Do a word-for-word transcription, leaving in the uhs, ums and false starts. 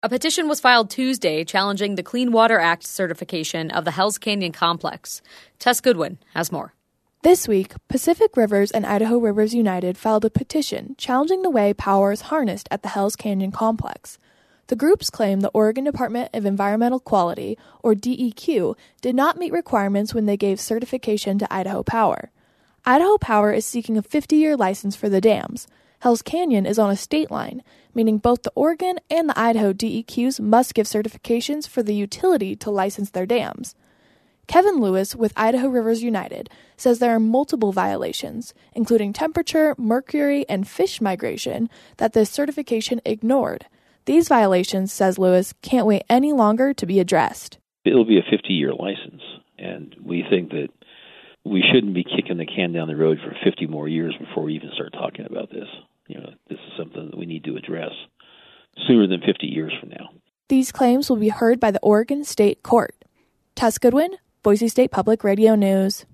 A petition was filed Tuesday challenging the Clean Water Act certification of the Hells Canyon complex. Tess Goodwin has more. This week, Pacific Rivers and Idaho Rivers United filed a petition challenging the way power is harnessed at the Hells Canyon complex. The groups claim the Oregon Department of Environmental Quality, or D E Q, did not meet requirements when they gave certification to Idaho Power. Idaho Power is seeking a fifty-year license for the dams. Hells Canyon is on a state line, meaning both the Oregon and the Idaho D E Qs must give certifications for the utility to license their dams. Kevin Lewis with Idaho Rivers United says there are multiple violations, including temperature, mercury, and fish migration, that this certification ignored. These violations, says Lewis, can't wait any longer to be addressed. It'll be a fifty-year license, and we think that we shouldn't be kicking the can down the road for fifty more years before we even start talking about this. You know, this is something that we need to address sooner than fifty years from now. These claims will be heard by the Oregon State Court. Tess Goodwin, Boise State Public Radio News.